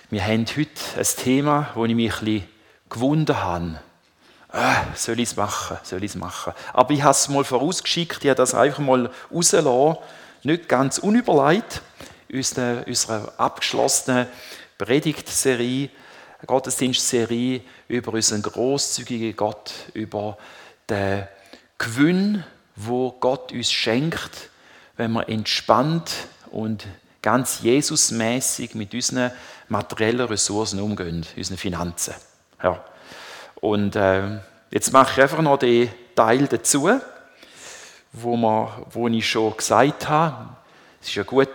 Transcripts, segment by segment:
Wir haben heute ein Thema, wo ich mich ein bisschen gewundert habe. Soll ich es machen? Aber ich habe es mal vorausgeschickt, ich habe das einfach mal rausgelassen, nicht ganz unüberlegt, unserer abgeschlossenen Predigtserie, Gottesdienstserie über unseren grosszügigen Gott, über den Gewinn, wo Gott uns schenkt, wenn wir entspannt und ganz Jesusmäßig mit unseren materiellen Ressourcen umgehen, unseren Finanzen. Ja. Und jetzt mache ich einfach noch den Teil dazu, wo ich schon gesagt habe. Es ist ja gut,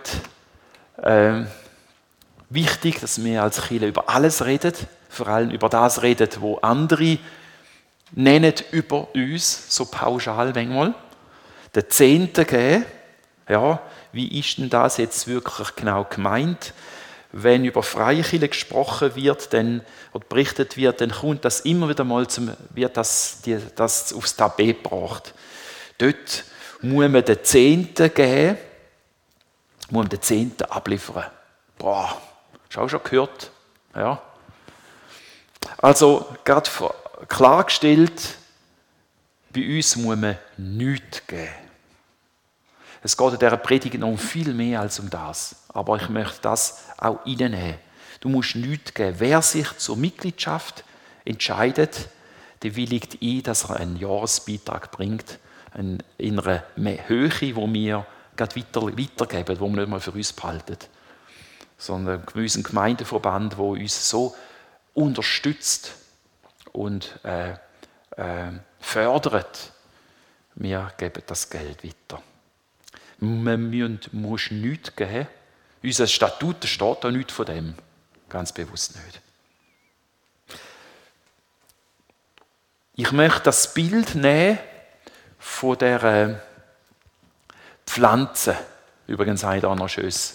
wichtig, dass wir als Kirche über alles reden, vor allem über das reden, wo andere nennen über uns, so pauschal manchmal. Den Zehnten geben, ja, wie ist denn das jetzt wirklich genau gemeint? Wenn über Freikirche gesprochen wird, oder berichtet wird, dann kommt das immer wieder mal wird das aufs Tapet gebracht. Dort muss man den Zehnten geben, muss man den Zehnten abliefern. Boah, hast du auch schon gehört? Ja. Also, gerade klargestellt, bei uns muss man nichts geben. Es geht in dieser Predigt noch um viel mehr als um das. Aber ich möchte das auch reinnehmen. Du musst nichts geben. Wer sich zur Mitgliedschaft entscheidet, der willigt ein, dass er einen Jahresbeitrag bringt, in einer Höhe, die wir gerade weitergeben, die wir nicht mal für uns behalten. Sondern ein Gemeindeverband, der uns so unterstützt und fördert. Wir geben das Geld weiter. Man muss nichts geben. Unser Statut steht da nichts von dem. Ganz bewusst nicht. Ich möchte das Bild nehmen von der Pflanze. Übrigens habe ich da noch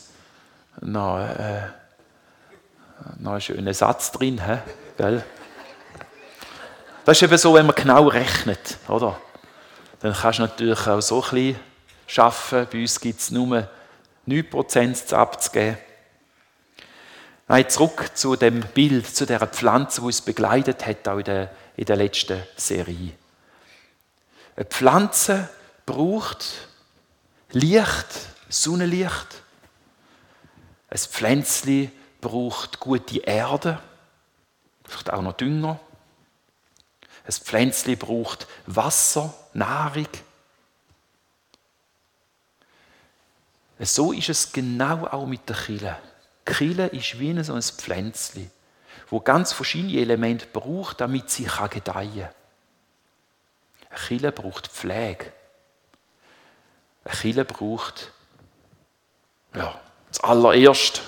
einen schönen Satz drin. Gell? Das ist eben so, wenn man genau rechnet. Oder? Dann kannst du natürlich auch so ein bisschen arbeiten. Bei uns gibt es nur 9% abzugeben. Nein, zurück zu dem Bild, zu dieser Pflanze, die uns begleitet hat, auch in der letzten Serie. Eine Pflanze braucht Licht, Sonnenlicht. Ein Pflänzchen braucht gute Erde, vielleicht auch noch Dünger. Ein Pflänzchen braucht Wasser, Nahrung. So ist es genau auch mit der Kirche. Die Kirche ist wie so ein Pflänzchen, das ganz verschiedene Elemente braucht, damit sie gedeihen kann. Eine Kirche braucht Pflege. Eine Kirche braucht, das allererste,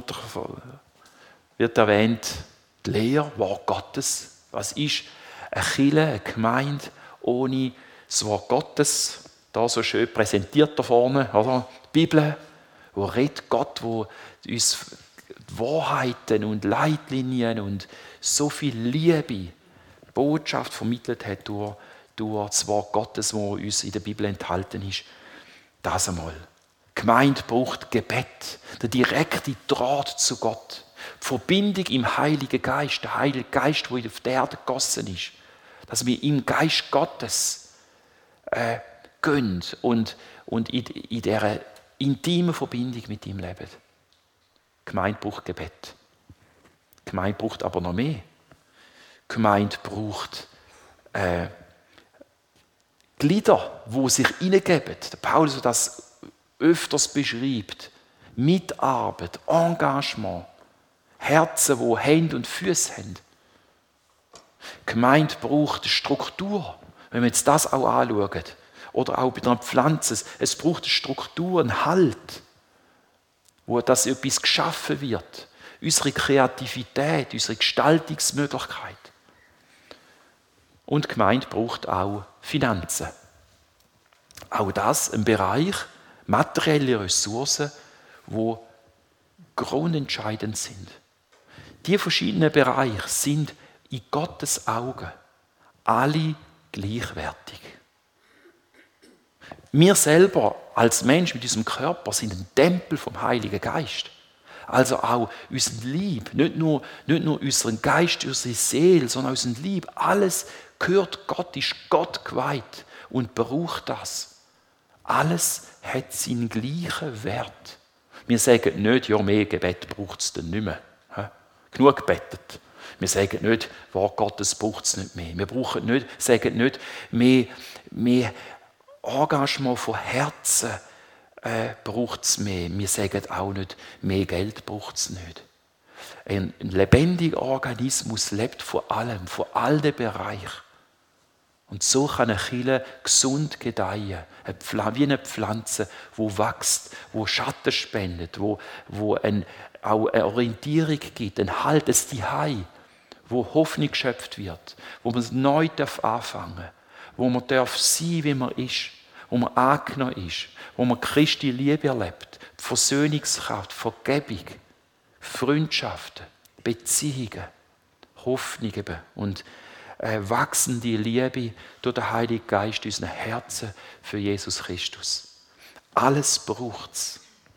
wird erwähnt, die Lehre, Wort Gottes. Was ist eine Kirche, eine Gemeinde ohne das Wort Gottes? Da so schön präsentiert da vorne, oder? Die Bibel, wo redet Gott, wo uns Wahrheiten und Leitlinien und so viel Liebe, Botschaft vermittelt hat durch das Wort Gottes, wo uns in der Bibel enthalten ist. Das einmal. Die Gemeinde braucht Gebet, der direkte Draht zu Gott, die Verbindung im Heiligen Geist, der Heilige Geist, der auf der Erde gegossen ist, dass wir im Geist Gottes gehen und in dieser intimen Verbindung mit ihm leben. Die Gemeinde braucht Gebet. Die Gemeinde braucht aber noch mehr. Die Gemeinde braucht Glieder, die sich hineingeben. Der Paulus, der das öfters beschreibt. Mitarbeit, Engagement, Herzen, die Hände und Füße haben. Die Gemeinde braucht Struktur, wenn wir jetzt das auch anschauen. Oder auch bei einer Pflanze. Es braucht eine Struktur, einen Halt, wo das etwas geschaffen wird. Unsere Kreativität, unsere Gestaltungsmöglichkeit. Und die Gemeinde braucht auch Finanzen. Auch das ein Bereich, materielle Ressourcen, die grundentscheidend sind. Die verschiedenen Bereiche sind in Gottes Augen alle gleichwertig. Wir selber als Mensch mit unserem Körper sind ein Tempel vom Heiligen Geist. Also auch unseren Lieb, nicht nur unseren Geist, unsere Seele, sondern unseren Lieb. Alles gehört Gott, ist Gott geweiht und braucht das. Alles hat seinen gleichen Wert. Wir sagen nicht, ja, mehr Gebet braucht es dann nicht mehr. Genug gebetet. Wir sagen nicht, Wort Gottes braucht es nicht mehr. Wir sagen nicht, mehr Engagement von Herzen braucht es mehr. Wir sagen auch nicht, mehr Geld braucht es nicht. Ein lebendiger Organismus lebt von allem, von all den Bereichen. Und so kann eine Kirche gesund gedeihen, wie eine Pflanze, die wächst, die Schatten spendet, wo auch eine Orientierung gibt, ein Halt, ein Zuhause, wo Hoffnung geschöpft wird, wo man neu anfangen darf, wo man sein, wie man ist, wo man angenommen ist, wo man Christi Liebe erlebt, die Versöhnungskraft, Vergebung, Freundschaften, Beziehungen, Hoffnung eben und wachsende Liebe durch den Heiligen Geist in unseren Herzen für Jesus Christus. Alles braucht es.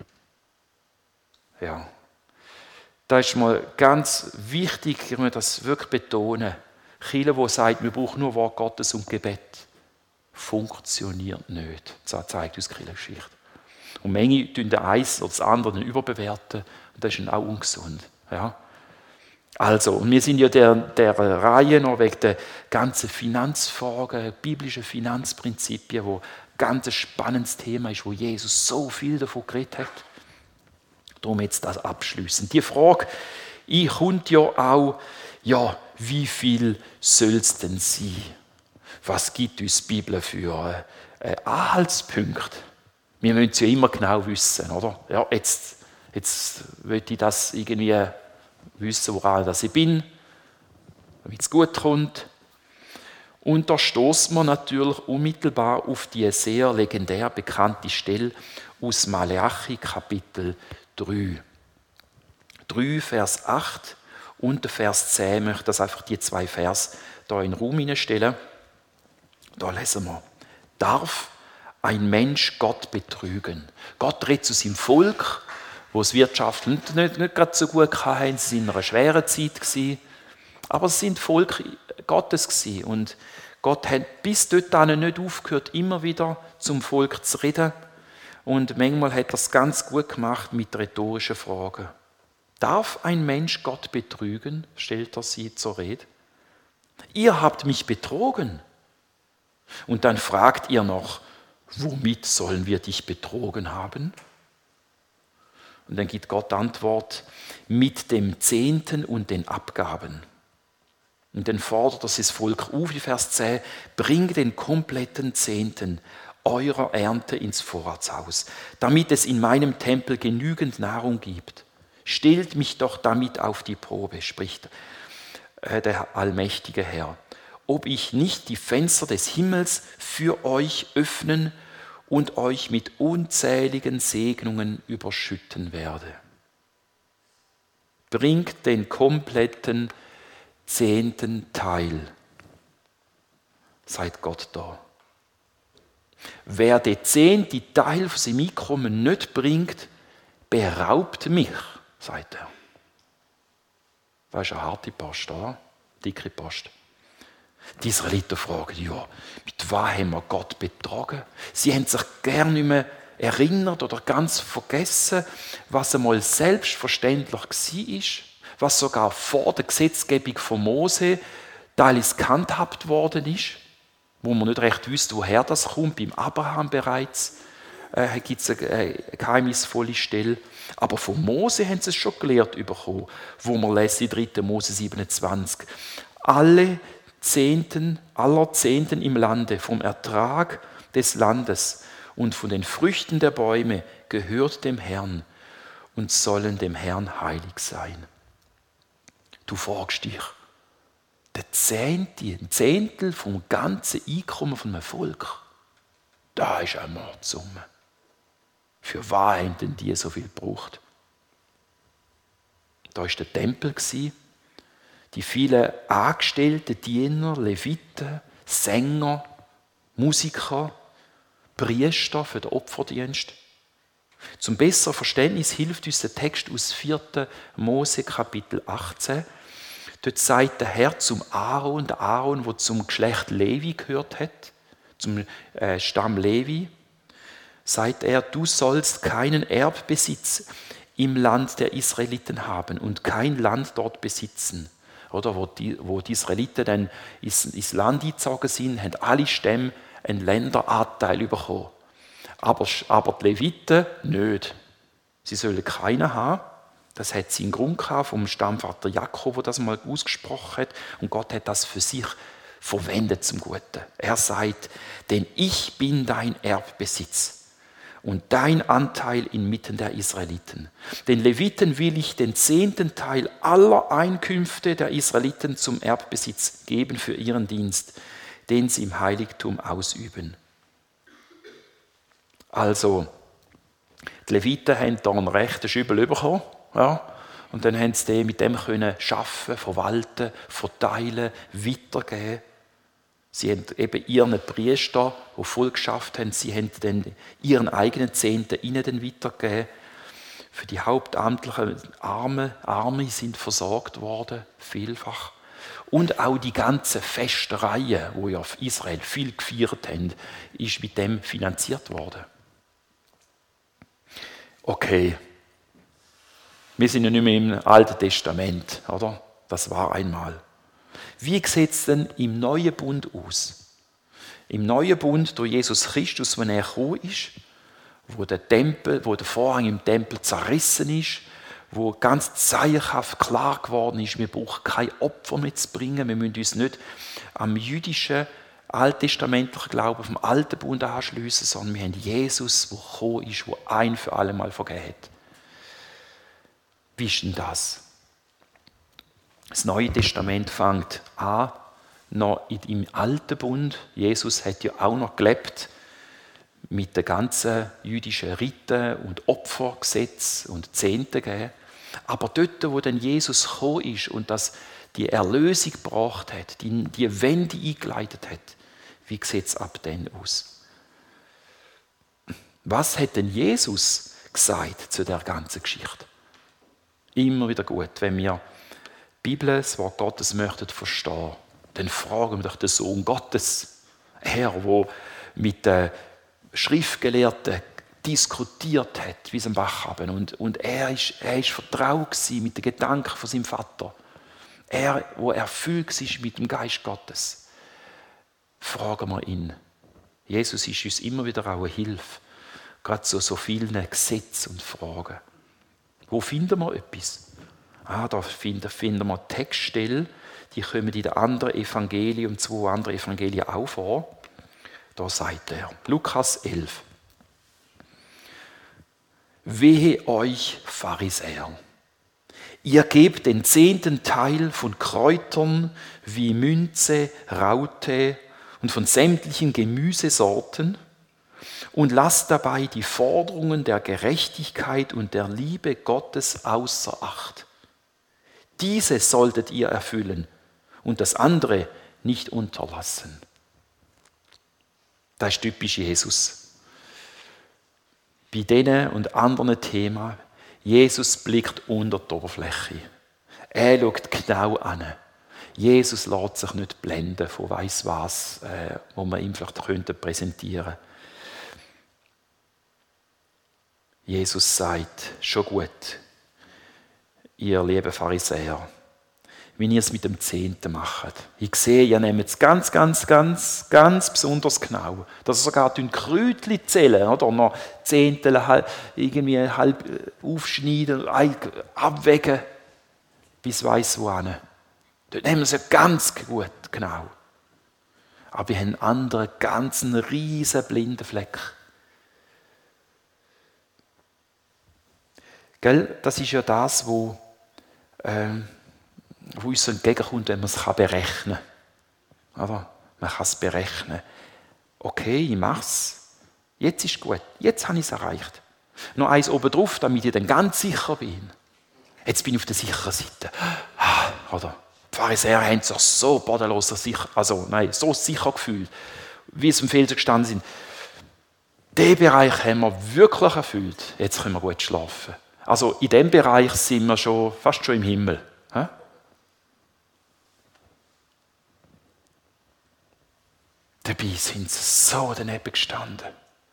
Ja. Das ist mal ganz wichtig, ich muss das wirklich betonen. Kirche, die sagt, wir brauchen nur Wort Gottes und Gebet, funktioniert nicht. Das zeigt uns die Kirchengeschichte. Und manche tun den eins oder das andere überbewerten und das ist dann auch ungesund. Ja. Also, und wir sind ja der Reihe noch wegen der ganzen Finanzfragen, biblischen Finanzprinzipien, wo ein ganz spannendes Thema ist, wo Jesus so viel davon geredet hat. Darum jetzt das abschließen. Die Frage, kommt ja auch, ja, wie viel soll es denn sein? Was gibt uns die Bibel für Anhaltspunkte? Wir müssen es ja immer genau wissen, oder? Ja, jetzt möchte ich das irgendwie wissen, woran ich bin, damit es gut kommt. Und da stoßen wir natürlich unmittelbar auf die sehr legendär bekannte Stelle aus Maleachi, Kapitel 3. 3, Vers 8 und Vers 10. Ich möchte das einfach die zwei Vers da in den Raum hineinstellen. Da lesen wir. Darf ein Mensch Gott betrügen? Gott redet zu seinem Volk, wo es wirtschaftlich nicht gerade so gut hatte. Sie waren in einer schweren Zeit. Aber es sind Volk Gottes gewesen. Und Gott hat bis dorthin nicht aufgehört, immer wieder zum Volk zu reden. Und manchmal hat er es ganz gut gemacht mit rhetorischen Fragen. Darf ein Mensch Gott betrügen? Stellt er sie zur Rede. Ihr habt mich betrogen. Und dann fragt ihr noch, womit sollen wir dich betrogen haben? Und dann gibt Gott Antwort, mit dem Zehnten und den Abgaben. Und dann fordert das Volk auf, in Vers 10, bringt den kompletten Zehnten eurer Ernte ins Vorratshaus, damit es in meinem Tempel genügend Nahrung gibt. Stellt mich doch damit auf die Probe, spricht der allmächtige Herr, ob ich nicht die Fenster des Himmels für euch öffnen und euch mit unzähligen Segnungen überschütten werde. Bringt den kompletten 10. Teil, sagt Gott da. Wer den 10. Teil von seinem Einkommen nicht bringt, beraubt mich, sagt er. Das ist eine harte Post, oder? Dicke Post. Die Israeliten fragen, ja, mit was haben wir Gott betrogen? Sie haben sich gerne nicht mehr erinnert oder ganz vergessen, was einmal selbstverständlich war, was sogar vor der Gesetzgebung von Mose teilweise gehandhabt worden ist, wo man nicht recht wüsste, woher das kommt. Beim Abraham bereits gibt es eine geheimnisvolle Stelle. Aber von Mose haben sie es schon gelehrt bekommen, wo man lesen in 3. Mose 27. Aller Zehnten im Lande, vom Ertrag des Landes und von den Früchten der Bäume gehört dem Herrn und sollen dem Herrn heilig sein. Du fragst dich, der ein Zehntel vom ganzen Einkommen von einem Volk, da ist eine Mordsumme. Für was haben denn die so viel gebraucht? Da war der Tempel, die vielen Angestellten, Diener, Leviten, Sänger, Musiker, Priester für den Opferdienst. Zum besseren Verständnis hilft uns der Text aus 4. Mose Kapitel 18. Dort sagt der Herr zum Aaron, der Aaron, der zum Geschlecht Levi gehört hat, zum Stamm Levi, sagt er, du sollst keinen Erbbesitz im Land der Israeliten haben und kein Land dort besitzen. Oder wo die Israeliten dann ins Land eingezogen sind, haben alle Stämme einen Länderanteil bekommen. Aber die Leviten nicht. Sie sollen keinen haben. Das hat seinen Grund gehabt vom Stammvater Jakob, der das mal ausgesprochen hat. Und Gott hat das für sich verwendet zum Guten. Er sagt, denn ich bin dein Erbbesitz und dein Anteil inmitten der Israeliten. Den Leviten will ich den 10. Teil aller Einkünfte der Israeliten zum Erbbesitz geben für ihren Dienst, den sie im Heiligtum ausüben. Also, die Leviten haben da einen rechten Schübel bekommen, ja, und dann haben sie mit dem können arbeiten, verwalten, verteilen, weitergeben. Sie haben eben ihren Priester, die voll geschafft haben, sie haben dann ihren eigenen Zehnten ihnen dann weitergegeben. Für die hauptamtlichen Arme sind versorgt worden, vielfach. Und auch die ganzen Festereien, die ja auf Israel viel gefeiert haben, ist mit dem finanziert worden. Okay, wir sind ja nicht mehr im Alten Testament, oder? Das war einmal. Wie sieht es denn im Neuen Bund aus? Im Neuen Bund durch Jesus Christus, wenn er gekommen ist, wo der Vorhang im Tempel zerrissen ist, wo ganz zeichenhaft klar geworden ist, wir brauchen kein Opfer mehr zu bringen, wir müssen uns nicht am jüdischen, alttestamentlichen Glauben vom Alten Bund anschliessen, sondern wir haben Jesus, der gekommen ist, der ein für alle Mal vergeben hat. Wie ist denn das? Das Neue Testament fängt an, noch im Alten Bund. Jesus hat ja auch noch gelebt mit den ganzen jüdischen Riten und Opfergesetz und Zehnten gegeben. Aber dort, wo dann Jesus gekommen ist und das die Erlösung gebracht hat, die Wende eingeleitet hat, wie sieht es ab dann aus? Was hat denn Jesus gesagt zu der ganzen Geschichte? Immer wieder gut, wenn wir die Bibel, das Wort Gottes, möchten verstehen, dann fragen wir doch den Sohn Gottes, er, der mit den Schriftgelehrten diskutiert hat, wie es am Bachabend. Und er ist vertraut mit den Gedanken von seinem Vater. Er, der erfüllt ist mit dem Geist Gottes. Fragen wir ihn. Jesus ist uns immer wieder auch eine Hilfe. Gerade so vielen Gesetzen und Fragen. Wo finden wir etwas? Da finden wir Textstellen, die kommen in den anderen Evangelien, 2 andere Evangelien auch vor. Da sagt er, Lukas 11. Wehe euch, Pharisäer! Ihr gebt den 10. Teil von Kräutern wie Minze, Raute und von sämtlichen Gemüsesorten und lasst dabei die Forderungen der Gerechtigkeit und der Liebe Gottes außer Acht. Diese solltet ihr erfüllen und das andere nicht unterlassen. Das ist typisch Jesus. Bei diesen und anderen Themen, Jesus blickt unter die Oberfläche. Er schaut genau an. Jesus lässt sich nicht blenden von weiss was, wo man ihm vielleicht präsentieren könnte. Jesus sagt, schon gut, ihr lieben Pharisäer, wie ihr es mit dem 10. macht. Ich sehe, ihr nehmt es ganz besonders genau. Dass ihr sogar Kräutchen zählen, oder noch Zehntel irgendwie halb aufschneiden, abwägen, bis weiss wohin. Dort nehmen wir es ja ganz gut, genau. Aber wir haben einen anderen, ganz riesen blinden Fleck. Gell? Das ist ja das, wo uns so entgegenkommt, wenn man es berechnen kann. Oder? Man kann es berechnen. Okay, ich mache es. Jetzt ist gut. Jetzt habe ich es erreicht. Noch eins obendrauf, damit ich dann ganz sicher bin. Jetzt bin ich auf der sicheren Seite. Oder? Die Pharisäer haben sich so bodenlos so sicher gefühlt, wie sie im Felsen gestanden sind. diesen Bereich haben wir wirklich erfüllt. Jetzt können wir gut schlafen. Also in diesem Bereich sind wir fast schon im Himmel. Dabei sind sie so daneben gestanden.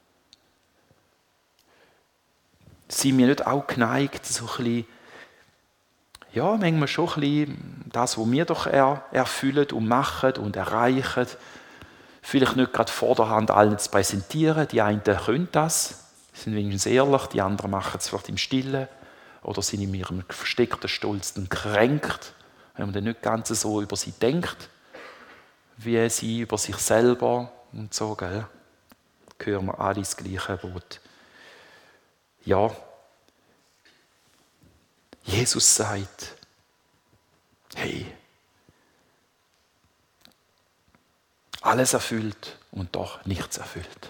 Sind wir nicht auch geneigt, so ein bisschen, ja, manchmal schon ein bisschen das, was wir doch erfüllen und machen und erreichen, vielleicht nicht gerade vorderhand allen zu präsentieren. Die einen können das, sind wenigstens ehrlich, die anderen machen es vielleicht im Stillen oder sind in ihrem versteckten Stolz dann gekränkt, wenn man dann nicht ganz so über sie denkt, wie sie über sich selber und so, gell? Hören wir alle ins gleiche Boot. Ja, Jesus sagt, hey, alles erfüllt und doch nichts erfüllt.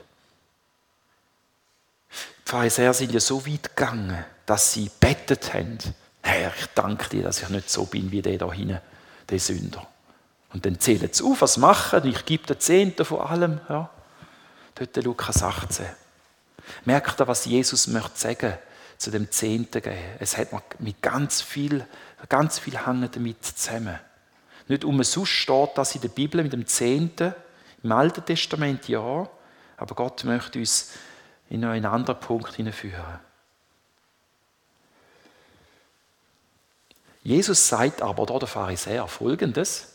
Die Pharisäer sind ja so weit gegangen, dass sie bettet haben, Herr, ich danke dir, dass ich nicht so bin wie der da hinten, der Sünder. Und dann zählen sie auf, was machen, ich gebe den Zehnten von allem. Ja. Dort Lukas 18. Merkt ihr, was Jesus möchte sagen zu dem Zehnten geben? Es hat mit ganz viel hängt damit zusammen. Nicht umsonst steht das in der Bibel mit dem Zehnten, im Alten Testament ja, aber Gott möchte uns in einen anderen Punkt hineinführen. Jesus sagt aber da der Pharisäer Folgendes: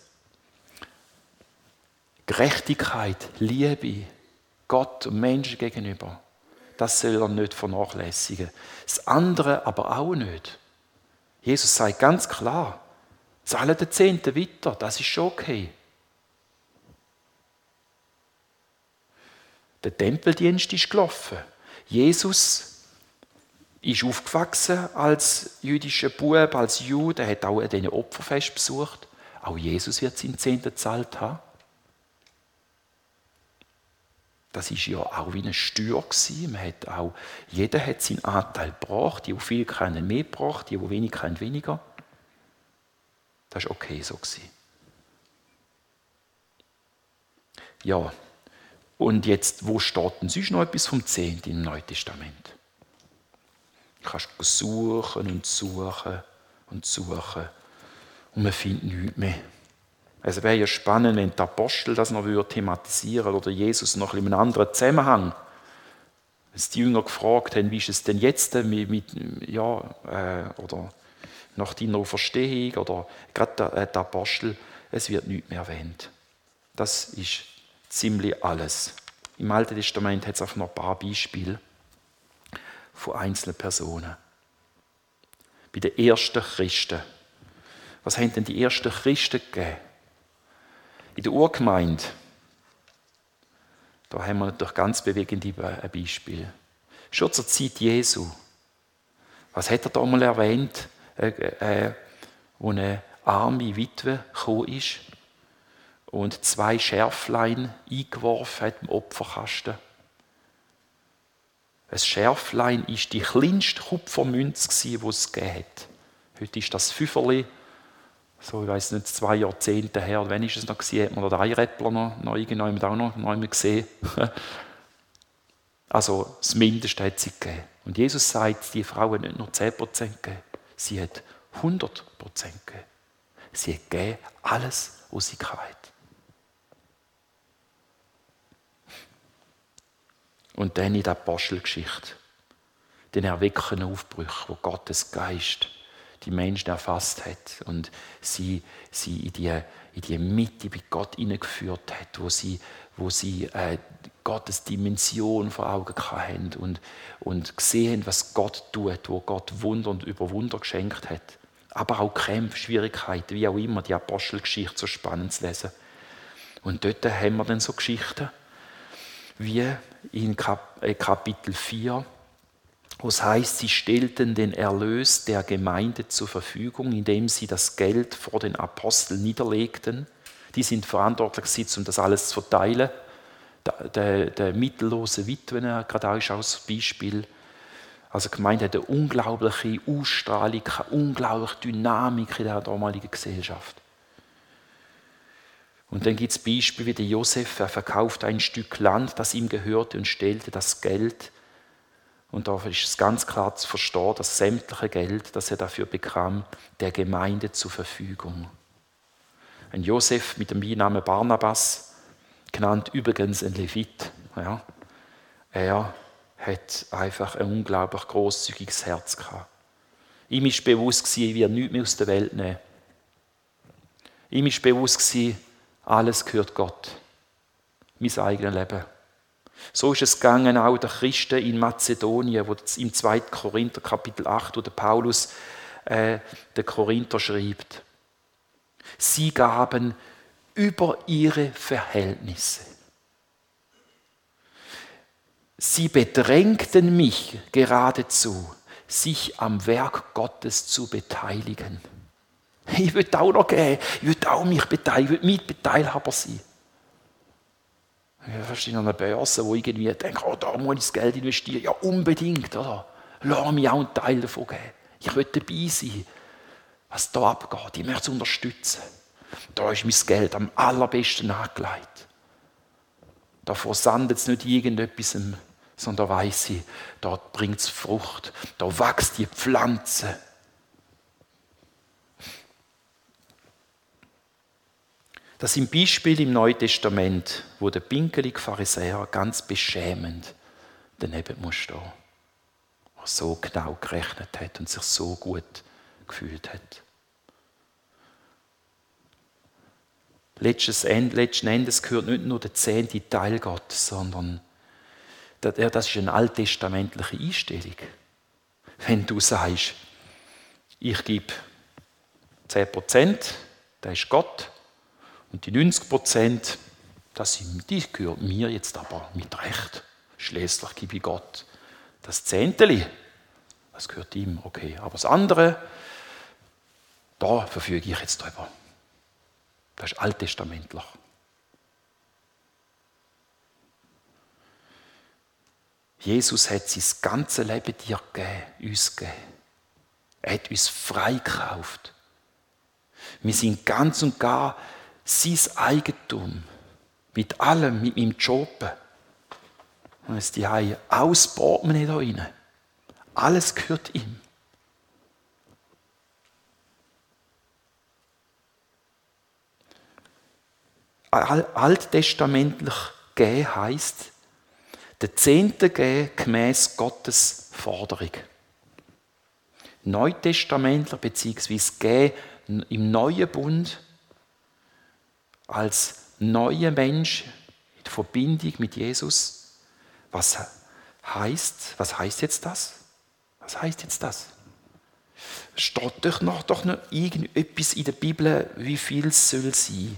Gerechtigkeit, Liebe, Gott und Menschen gegenüber, das soll er nicht vernachlässigen. Das andere aber auch nicht. Jesus sagt ganz klar, zahle den Zehnten weiter, das ist schon okay. Der Tempeldienst ist gelaufen. Jesus ist aufgewachsen als jüdischer Bub, als Jude, er hat auch diesen Opferfest besucht. Auch Jesus wird seinen Zehnten gezahlt haben. Das war ja auch wie eine Steuer. Jeder hat seinen Anteil gebracht, die viel haben mehr gebracht, die wenig haben weniger. Das war okay so. Ja, und jetzt, wo steht denn sonst noch etwas vom Zehnten im Neuen Testament? Du kannst suchen und suchen und suchen und man findet nichts mehr. Es wäre ja spannend, wenn die Apostel das noch thematisieren würden oder Jesus noch in einem anderen Zusammenhang. Wenn die Jünger gefragt haben, wie ist es denn jetzt oder nach deiner Verstehung oder gerade die Apostel, es wird nichts mehr erwähnt. Das ist ziemlich alles. Im Alten Testament hat es auch noch ein paar Beispiele von einzelnen Personen. Bei den ersten Christen. Was haben denn die ersten Christen gegeben? In der Urgemeinde, da haben wir natürlich ganz bewegende Beispiele. Schon zur Zeit Jesu. Was hat er da mal erwähnt, wo eine arme Witwe gekommen ist und 2 Schärflein eingeworfen hat im Opferkasten? Ein Schärflein war die kleinste Kupfermünze, die es gegeben hat. Heute ist das Fünferli. So, ich weiss nicht, 2 Jahrzehnte her, wann ist es noch gewesen, hat man den Einräppler noch irgendjemand auch noch gesehen. Also das Mindeste hat sie gegeben. Und Jesus sagt, die Frau hat nicht nur 10% gegeben, sie hat 100% gegeben. Sie hat gegeben alles, was sie hatte. Und dann in der Apostelgeschichte, den erweckenden Aufbruch, wo Gottes Geist die Menschen erfasst hat und sie in die Mitte bei Gott hineingeführt hat, wo sie Gottes Dimension vor Augen hatten und gesehen, was Gott tut, wo Gott Wunder und über Wunder geschenkt hat. Aber auch Kämpfe, Schwierigkeiten, wie auch immer, die Apostelgeschichte so spannend zu lesen. Und dort haben wir dann so Geschichten, wie in Kapitel 4, wo es heißt, sie stellten den Erlös der Gemeinde zur Verfügung, indem sie das Geld vor den Aposteln niederlegten. Die sind verantwortlich, um das alles zu verteilen. Der mittellose Witwen, gerade auch ist als Beispiel. Also die Gemeinde hat eine unglaubliche Ausstrahlung, eine unglaubliche Dynamik in der damaligen Gesellschaft. Und dann gibt es Beispiele wie der Josef, er verkauft ein Stück Land, das ihm gehörte und stellte das Geld. Und da ist es ganz klar zu verstehen, dass sämtliche Geld, das er dafür bekam, der Gemeinde zur Verfügung. Ein Josef mit dem Beinamen Barnabas, genannt übrigens ein Levit, ja, er hat einfach ein unglaublich grosszügiges Herz gehabt. Ihm war bewusst, wie er nichts mehr aus der Welt nehmen. Ihm war bewusst, alles gehört Gott. Mein eigenes Leben. So ist es gegangen auch der Christen in Mazedonien, wo im 2. Korinther Kapitel 8, wo der Paulus den Korinther schreibt. Sie gaben über ihre Verhältnisse. Sie bedrängten mich geradezu, sich am Werk Gottes zu beteiligen. Ich will auch noch geben, ich will auch mich beteiligen, ich will Mitbeteilighaber sein. Ich stehe an einer Börse, wo irgendwie denke, da muss ich das Geld investieren. Ja, unbedingt, oder? Lass mich auch einen Teil davon geben. Ich will dabei sein, was da abgeht. Ich möchte es unterstützen. Da ist mein Geld am allerbesten angelegt. Da versandet es nicht irgendetwas, sondern weiss ich, da bringt es Frucht, da wächst die Pflanze. Das sind Beispiele im Neuen Testament, wo der pinkelige Pharisäer ganz beschämend daneben muss stehen, der so genau gerechnet hat und sich so gut gefühlt hat. Letzten Endes gehört nicht nur der 10. Teil Gottes, sondern das ist eine alttestamentliche Einstellung. Wenn du sagst, ich gebe 10%, das ist Gott, und die 90%, die gehört mir jetzt aber mit Recht. Schließlich gebe ich Gott das 10. Das gehört ihm, okay. Aber das andere, da verfüge ich jetzt drüber. Das ist alttestamentlich. Jesus hat sein ganzes Leben dir gegeben, uns gegeben. Er hat uns freigekauft. Wir sind ganz und gar sein Eigentum. Mit allem, mit meinem Job. Und jetzt die Hause aus Portemonnaie da rein. Alles gehört ihm. Alttestamentlich geben heisst, der 10. geben gemäss Gottes Forderung. Neutestamentlich bzw. geben im Neuen Bund als neuer Mensch in Verbindung mit Jesus. Was heißt jetzt das? Was heißt jetzt das? Steht doch noch irgendetwas in der Bibel, wie viel es soll sein?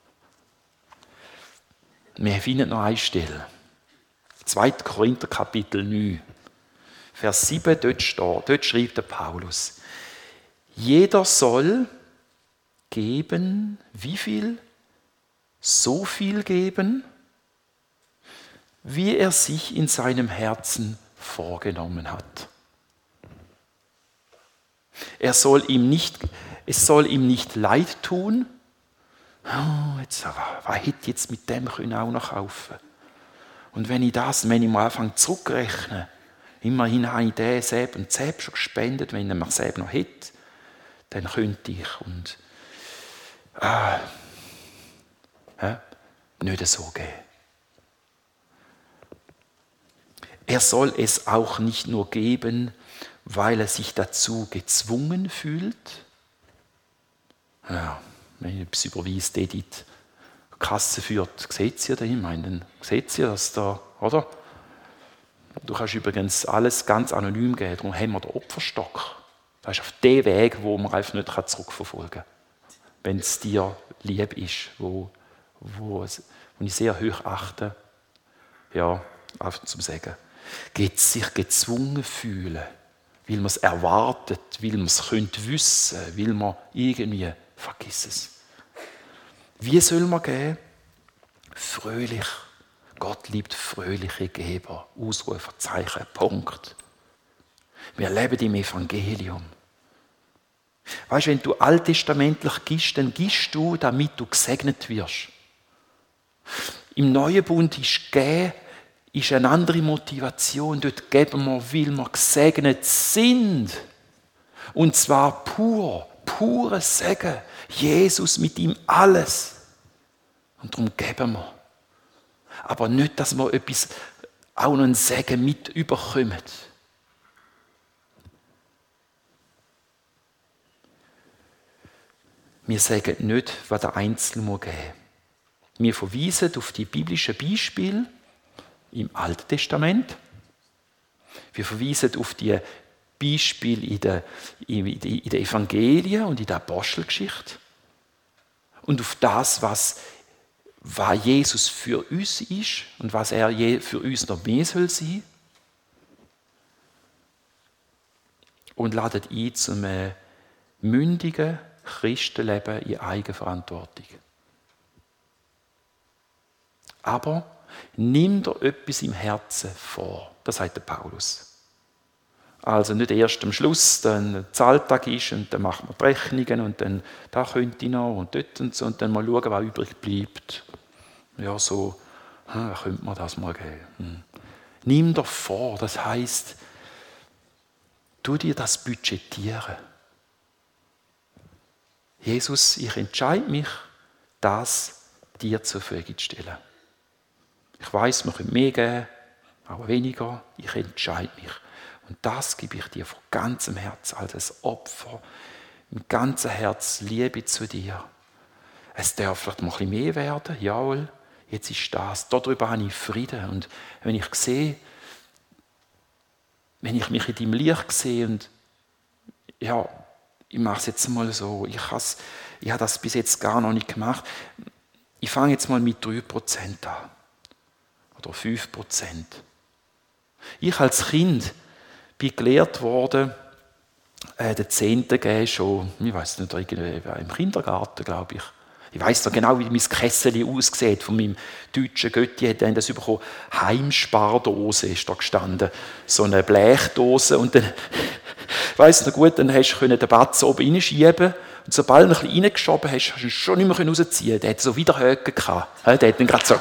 Wir finden noch eine Stelle. 2. Korinther Kapitel 9, Vers 7, dort schreibt der Paulus, jeder soll geben, wie viel? So viel geben, wie er sich in seinem Herzen vorgenommen hat. Es soll ihm nicht leid tun. Oh, was hätte ich jetzt mit dem auch noch kaufen? Und wenn ich mal anfange zurückrechnen, immerhin habe ich den Säb und Säb schon gespendet, wenn er mir Säb noch hätte, dann könnte ich und nicht so gehen. Er soll es auch nicht nur geben, weil er sich dazu gezwungen fühlt. Ja, wenn ich etwas überweise, der die Kasse führt, seht ihr da hin? Seht ihr das da, oder? Du kannst übrigens alles ganz anonym geben, darum haben wir den Opferstock. Das ist auf dem Weg, wo man einfach nicht zurückverfolgen kann. Wenn es dir lieb ist, wo ich sehr hoch achte, ja, einfach zum Sagen, sich gezwungen fühlen, weil man es erwartet, weil man es wissen könnte, weil man irgendwie, vergiss es. Wie soll man geben? Fröhlich. Gott liebt fröhliche Geber. Ausrufezeichen, Punkt. Wir leben im Evangelium. Weißt du, wenn du alttestamentlich gibst, dann gibst du, damit du gesegnet wirst. Im neuen Bund ist Geben ist eine andere Motivation. Dort geben wir, weil wir gesegnet sind. Und zwar pures Segen. Jesus mit ihm alles. Und darum geben wir. Aber nicht, dass wir etwas, auch noch einen Segen mit überkommen. Wir sagen nicht, was der Einzelne geben muss. Wir verweisen auf die biblischen Beispiele im Alten Testament. Wir verweisen auf die Beispiele in den Evangelien und in der Apostelgeschichte. Und auf das, was Jesus für uns ist und was er für uns noch mehr soll sein. Und laden ein zum mündigen Christenleben in Eigenverantwortung. Aber nimm dir etwas im Herzen vor. Das sagt der Paulus. Also nicht erst am Schluss, dann der Alltag ist und dann macht man die Rechnungen und dann da könnte ich noch und dort und so und dann mal schauen, was übrig bleibt. Ja, so, könnte man das mal geben. Nimm dir vor, das heisst, tu dir das budgetieren. Jesus, ich entscheide mich, das dir zur Verfügung zu stellen. Ich weiss, man könnte mehr geben, auch weniger. Ich entscheide mich. Und das gebe ich dir von ganzem Herz als ein Opfer. Mit ganzem Herz Liebe zu dir. Es darf vielleicht mal ein bisschen mehr werden, jawohl. Jetzt ist das. Darüber habe ich Frieden. Und wenn ich sehe, wenn ich mich in deinem Licht sehe und ja, ich mache es jetzt mal so, ich habe das bis jetzt gar noch nicht gemacht. Ich fange jetzt mal mit 3% an. Oder 5%. Ich als Kind bin gelehrt worden, den 10. geben schon, ich weiß nicht, im Kindergarten, glaube ich. Ich weiss noch genau, wie mein Kessel aussieht von meinem deutschen Götti. Hat dann das bekommen. Heimspardose ist da gestanden. So eine Blechdose. Und dann, ich weiss noch gut, dann hast du den Batzen oben reinschieben. Und sobald du ein bisschen reingeschoben hast, hast du ihn schon nicht mehr rausziehen. Der hat so wieder Höcke gehabt. Der hat dann gerade so.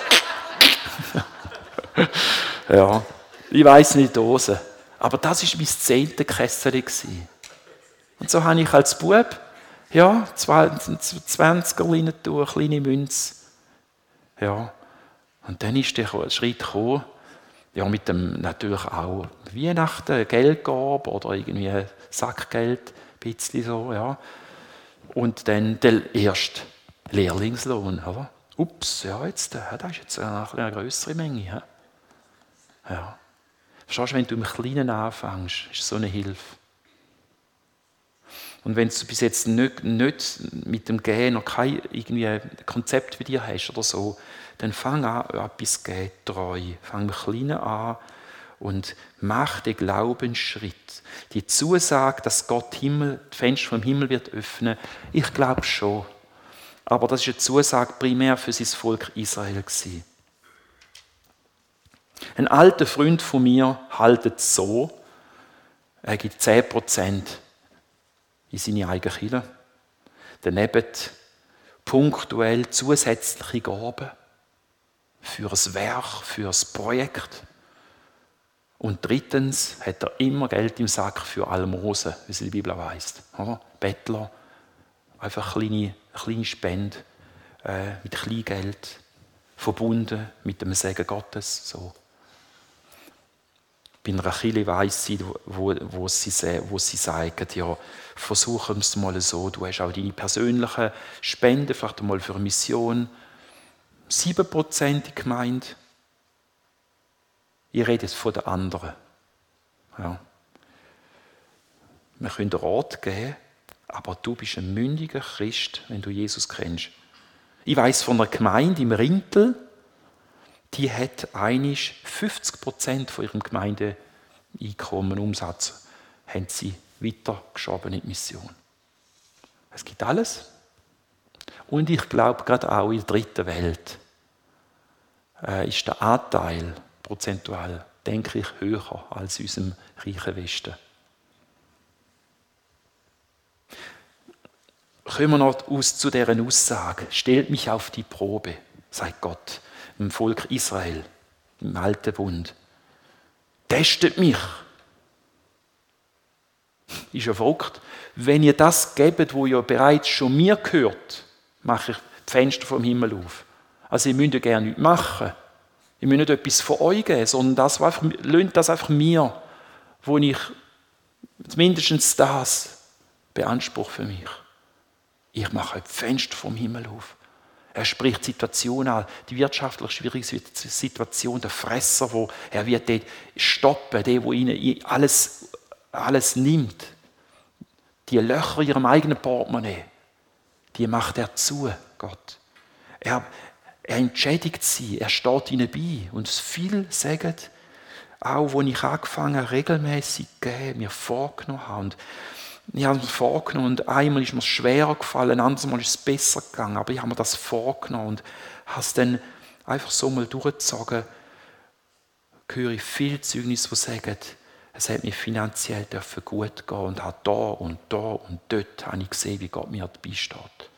Ja, ich weiss nicht, die Dose. Aber das war mein 10. Kessel. Und so habe ich als Bub, ja, 20er rein tun, kleine Münze. Ja. Und dann ist der Schritt gekommen, ja, mit dem natürlich auch Weihnachten, Geldgabe oder irgendwie Sackgeld, ein bisschen so, ja. Und dann der erste Lehrlingslohn, oder? Ups, ja, das ist jetzt eine größere Menge. Ja. Verstehst du, wenn du im Kleinen anfängst, ist so eine Hilfe. Und wenn du bis jetzt nicht mit dem Gehen noch kein irgendwie Konzept bei dir hast oder so, dann fang an, etwas gehen treu. Fang im Kleinen an und mach den Glaubensschritt. Die Zusage, dass Gott die Fenster vom Himmel wird öffnen, ich glaube schon. Aber das ist eine Zusage primär für sein Volk Israel gewesen. Ein alter Freund von mir haltet so, er gibt 10% in seine eigene Kirche. Daneben punktuell zusätzliche Gaben für ein Werk, für ein Projekt. Und drittens hat er immer Geld im Sack für Almosen, wie es in der Bibel heisst. Bettler, einfach eine kleine Spende mit Kleingeld, verbunden mit dem Segen Gottes. So. Bei einer Kirche weiss ich, wo sie sagen, ja, versuch es mal so, du hast auch deine persönlichen Spenden, vielleicht mal für eine Mission, 7% gemeint. Ich rede jetzt von den anderen. Ja. Wir können Rat geben, aber du bist ein mündiger Christ, wenn du Jesus kennst. Ich weiss von einer Gemeinde im Rintel, die hat einmal 50% von ihrem Gemeindeeinkommen, Umsatz, haben sie weitergeschoben in die Mission. Es gibt alles. Und ich glaube, gerade auch in der dritten Welt ist der Anteil prozentual, denke ich, höher als in unserem reichen Westen. Kommen wir noch zu dieser Aussage. Stellt mich auf die Probe, sagt Gott. dem Volk Israel, im alten Bund. Testet mich. Ist ja verrückt. Wenn ihr das gebt, wo ihr bereits schon mir gehört, mache ich die Fenster vom Himmel auf. Also ihr müsst ja gerne nichts machen. Ihr müsst nicht etwas von euch geben, sondern lasst das einfach mir, wo ich mindestens das beanspruche für mich. Ich mache die Fenster vom Himmel auf. Er spricht die Situation an, die wirtschaftlich schwierige Situation, der Fresser, wo er wird dort stoppen, der, wo ihnen alles nimmt. Die Löcher in ihrem eigenen Portemonnaie, die macht er zu, Gott. Er entschädigt sie, er steht ihnen bei. Und viel sagen, auch wo ich angefangen habe, regelmäßig zu geben, mir vorgenommen habe. Und ich habe es mir vorgenommen und einmal ist mir schwerer gefallen, ein anderes Mal ist es besser gegangen, aber ich habe mir das vorgenommen und habe es dann einfach so mal durchgezogen. Höre ich viele Zeugnisse, die sagen, es hat mir finanziell gut gehen und habe da und dort habe ich gesehen, wie Gott mir dabei steht.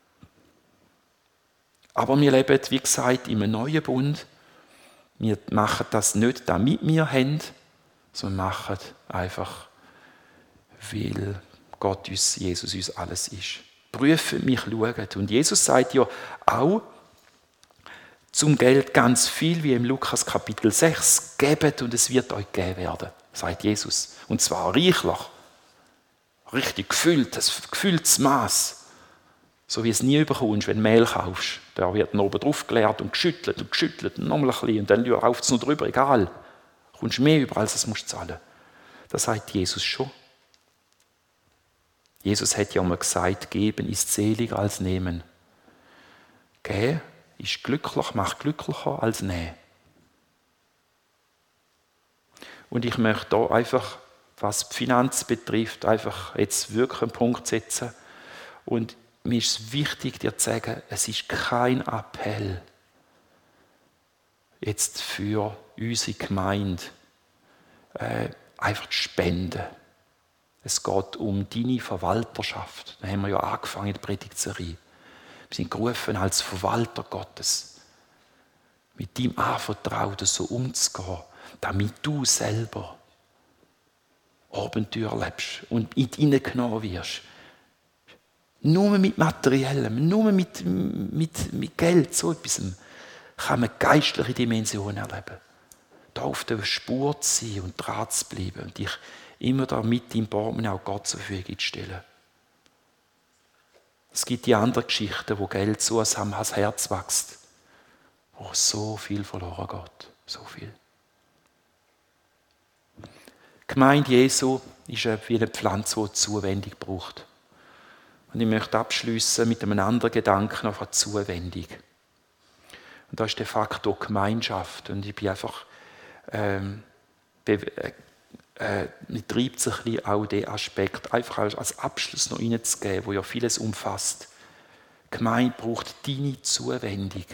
Aber wir leben, wie gesagt, in einem neuen Bund. Wir machen das nicht, damit wir haben, sondern machen einfach, weil Gott uns, Jesus uns alles ist. Prüfen mich, schauen. Und Jesus sagt ja auch zum Geld ganz viel, wie im Lukas Kapitel 6, gebt und es wird euch gegeben werden, sagt Jesus. Und zwar reichlich, richtig gefüllt, ein gefülltes Maß. So wie es nie bekommst, wenn du Mehl kaufst. Da wird oben drauf geleert und geschüttelt und nochmal ein bisschen und dann rauft es noch drüber, egal. Du kommst mehr über, als es musst zahlen. Das sagt Jesus schon. Jesus hat ja mal gesagt, geben ist seliger als nehmen. Geben ist glücklich, macht glücklicher als nehmen. Und ich möchte da einfach, was die Finanz betrifft, einfach jetzt wirklich einen Punkt setzen. Und mir ist es wichtig, dir zu sagen, es ist kein Appell jetzt für unsere Gemeinde, einfach zu spenden. Es geht um deine Verwalterschaft. Da haben wir ja angefangen in der Predigtserie. Wir sind gerufen als Verwalter Gottes, mit deinem Anvertrauten so umzugehen, damit du selber Abenteuer lebst und in ihnen genommen wirst. Nur mit Materiellem, nur mit Geld, so etwas, kann man geistliche Dimensionen erleben. Da auf der Spur zu sein und dran zu bleiben und dich immer da mit im Portemonnaie auch Gott zur Verfügung zu stellen. Es gibt die anderen Geschichten, wo Geld so ans Herz wächst, wo so viel verloren geht. So viel. Die Gemeinde Jesu ist wie eine Pflanze, die Zuwendung braucht. Und ich möchte abschliessen mit einem anderen Gedanken auf eine Zuwendung. Und da ist der Faktor Gemeinschaft. Und ich bin einfach, mich treibt sich ein bisschen auch den Aspekt, einfach als Abschluss noch reinzugeben, wo ja vieles umfasst. Die Gemeinde braucht deine Zuwendung.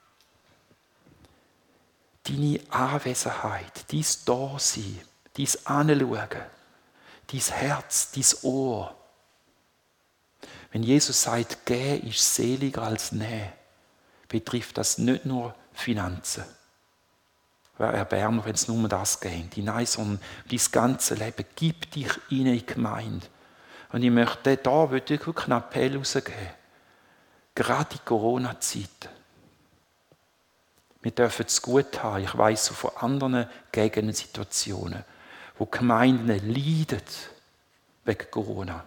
Deine Anwesenheit, dein Dasein, dein Anschauen, dein Herz, dein Ohr. Wenn Jesus sagt, geben ist seliger als nehmen, betrifft das nicht nur Finanzen. Wäre erbärmlich, wenn es nur um das geht. Nein, sondern dein ganze Leben. Gib dich in die Gemeinde. Und ich möchte da wirklich einen Appell rausgeben. Gerade in Corona-Zeiten. Wir dürfen es gut haben. Ich weiss so von anderen Gegensituationen, wo Gemeinden leiden wegen Corona.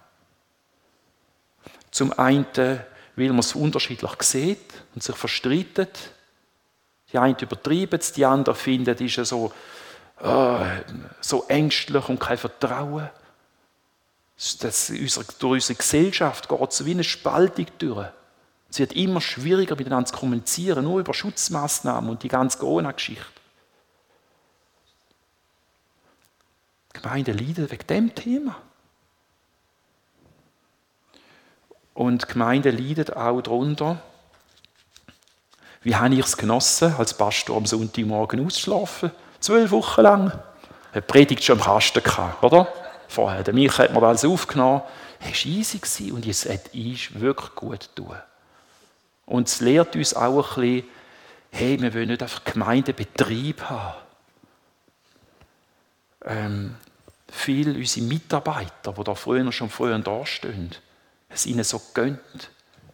Zum einen, weil man es unterschiedlich sieht und sich verstreitet. Die einen übertreiben es, die anderen finden, es ist so ängstlich und kein Vertrauen. Durch unsere Gesellschaft geht es wie eine Spaltung durch. Es wird immer schwieriger, miteinander zu kommunizieren, nur über Schutzmaßnahmen und die ganze Corona-Geschichte. Die Gemeinden leiden wegen diesem Thema. Und die Gemeinden leiden auch darunter. Wie habe ich es genossen, als Pastor am Sonntagmorgen auszuschlafen? 12 Wochen lang. Eine Predigt schon am Kasten gehabt, oder? Vorher. Der Mich hat mir alles aufgenommen. Es war easy und es hat uns wirklich gut getan. Und es lehrt uns auch ein bisschen, hey, wir wollen nicht einfach Gemeindebetrieb haben. Viele unsere Mitarbeiter, die da schon früher da stehen, es ihnen so gönnt.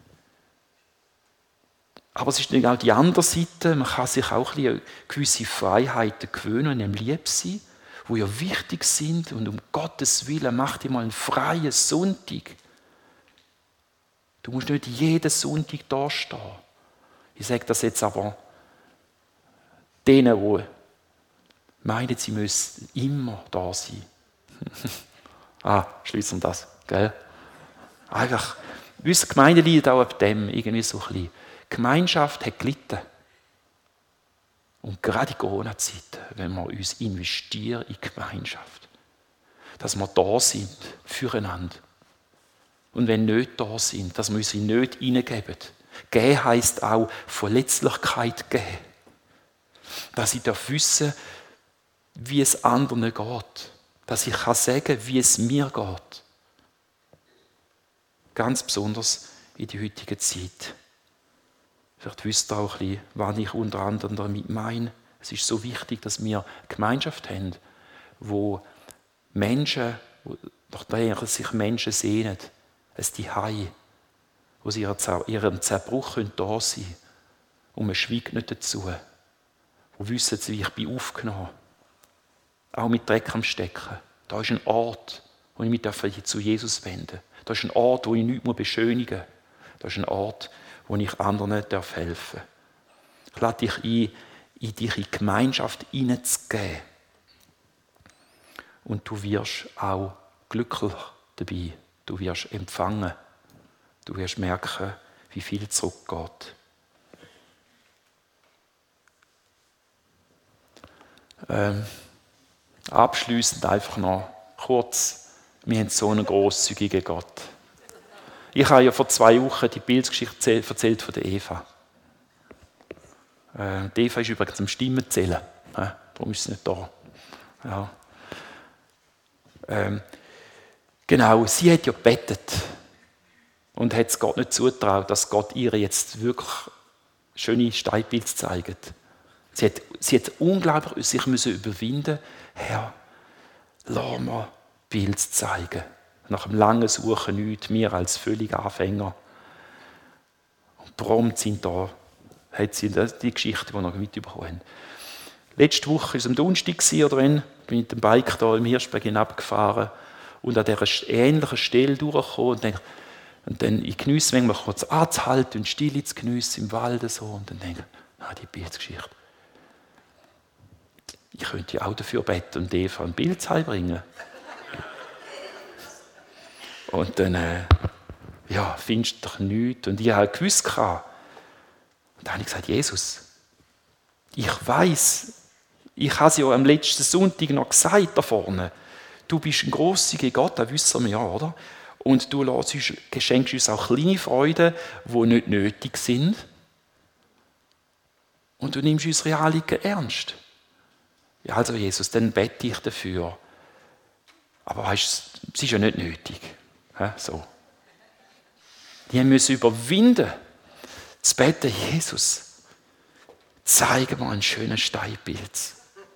Aber es ist nicht auch die andere Seite, man kann sich auch ein gewisse Freiheiten gewöhnen und im Liebsein, die ja wichtig sind, und um Gottes Willen mach dir mal einen freien Sonntag. Du musst nicht jeden Sonntag da stehen. Ich sage das jetzt aber denen, die meinen, sie müssen immer da sein. Schließen das, gell? Einfach, unsere Gemeinde leidet auch ab dem, irgendwie so ein bisschen. Die Gemeinschaft hat gelitten. Und gerade in Corona-Zeiten, wenn wir uns investieren in die Gemeinschaft, dass wir da sind füreinander. Und wenn nicht da sind, dass wir uns nicht hineingeben. Geben heisst auch Verletzlichkeit geben. Dass ich wissen darf, wie es anderen geht. Dass ich sagen kann, wie es mir geht. Ganz besonders in der heutigen Zeit. Vielleicht wisst ihr auch ein bisschen, was ich unter anderem damit meine. Es ist so wichtig, dass wir eine Gemeinschaft haben, wo Menschen, nach der sich Menschen sehnen, ein Zuhause, wo sie ihrem Zerbruch da sein können. Und man schweigt nicht dazu. Wo wissen sie, ich bin aufgenommen. Auch mit Dreck am Stecken. Da ist ein Ort, wo ich mich zu Jesus wenden darf. Da ist ein Ort, wo ich nichts beschönigen muss. Da ist ein Ort, wo ich anderen helfen darf. Ich lade dich ein, in dich in die Gemeinschaft hineinzugeben. Und du wirst auch glücklich dabei. Du wirst empfangen. Du wirst merken, wie viel zurückgeht. Abschliessend einfach noch kurz. Wir haben so einen grosszügigen Gott. Ich habe ja vor 2 Wochen die Bildgeschichte erzählt von der Eva. Die Eva ist übrigens am Stimmenzählen. Darum ist sie nicht da. Ja. Genau, sie hat ja gebetet und hat es Gott nicht zugetraut, dass Gott ihr jetzt wirklich schöne Steinpilze zeigt. Sie hat unglaublich sich überwinden, Herr, lass mir Pilze zeigen. Nach einem langen Suchen nichts, wir als völlig Anfänger. Und prompt sind da, hat sie die Geschichte, die wir mitbekommen haben. Letzte Woche war es am Donnerstag, oder wenn, bin ich mit dem Bike hier im Hirschberg hinabgefahren und an dieser ähnlichen Stelle durchgekommen und dann ich geniesse manchmal kurz anzuhalten und Stille zu geniessen im Wald so, und dann denke ich, die Pilzgeschichte. Ich könnte ja auch dafür beten und Eva ein Bild bringen. Und dann, findest du doch nichts. Und ich habe gewusst. Und dann habe ich gesagt, Jesus, ich weiss, ich habe es ja am letzten Sonntag noch gesagt da vorne, du bist ein grosszügiger Gott, das wissen wir ja, oder? Und du schenkst uns auch kleine Freuden, die nicht nötig sind. Und du nimmst unsere Anliegen ernst. Ja, also Jesus, dann bete ich dafür. Aber weißt du, es ist ja nicht nötig. So. Die müssen überwinden. Das Beten, Jesus, zeige mir einen schönen Steinpilz.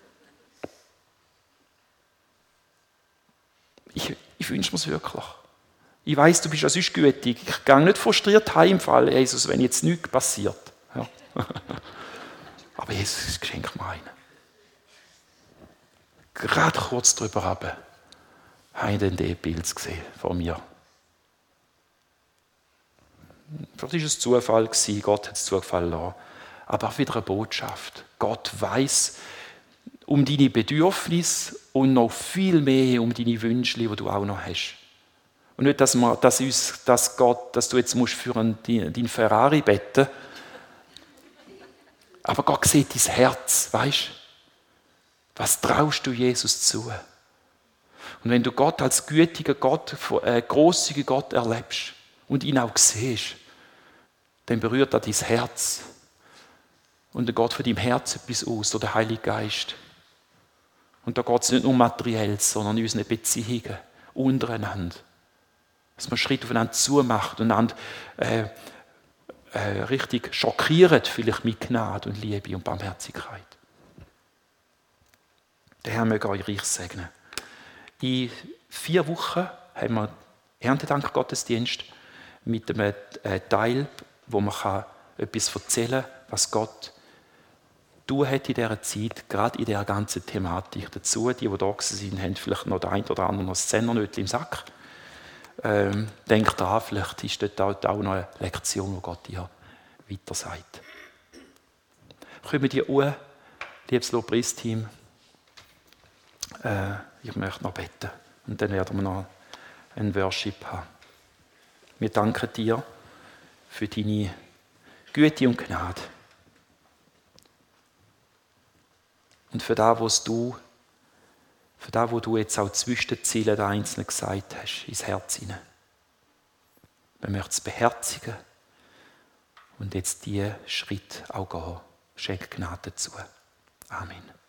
Ich wünsche mir es wirklich. Ich weiss, du bist ja sonst gütig. Ich gehe nicht frustriert heim im Fall, Jesus, wenn jetzt nichts passiert. Ja. Aber Jesus, schenk mir einen. Gerade kurz drüber runter habe ich dann den Pilz gesehen vor mir. Vielleicht war es Zufall, Gott hat es zugefallen lassen. Aber auch wieder eine Botschaft. Gott weiss um deine Bedürfnisse und noch viel mehr um deine Wünsche, die du auch noch hast. Und nicht, dass du jetzt musst für deinen Ferrari beten. Aber Gott sieht dein Herz, weißt du? Was traust du Jesus zu? Und wenn du Gott als gütiger Gott, grosszügiger Gott erlebst und ihn auch siehst, dann berührt er dein Herz. Und dann geht von deinem Herz etwas aus, durch den Heiligen Geist. Und da geht es nicht nur materiell, sondern in unseren Beziehungen untereinander. Dass man Schritt aufeinander zumacht und einander richtig schockiert, vielleicht mit Gnade und Liebe und Barmherzigkeit. Der Herr möge euch reich segnen. In 4 Wochen haben wir Erntedank-Gottesdienst mit einem Teil, wo man etwas erzählen kann, was Gott tun hat in dieser Zeit, gerade in dieser ganzen Thematik. Dazu, die da waren, haben vielleicht noch der ein oder andere noch das Zehnnernötchen im Sack. Denkt daran, vielleicht ist dort auch noch eine Lektion, die Gott dir weiter sagt. Kommen die Uhr, liebes Lobpreisteam. Ich möchte noch beten und dann werden wir noch einen Worship haben. Wir danken dir für deine Güte und Gnade. Und für das, was du jetzt auch zwischen den Zielen der Einzelnen gesagt hast, ins Herz hinein. Wir möchten es beherzigen und jetzt diesen Schritt auch gehen. Schenk Gnade dazu. Amen.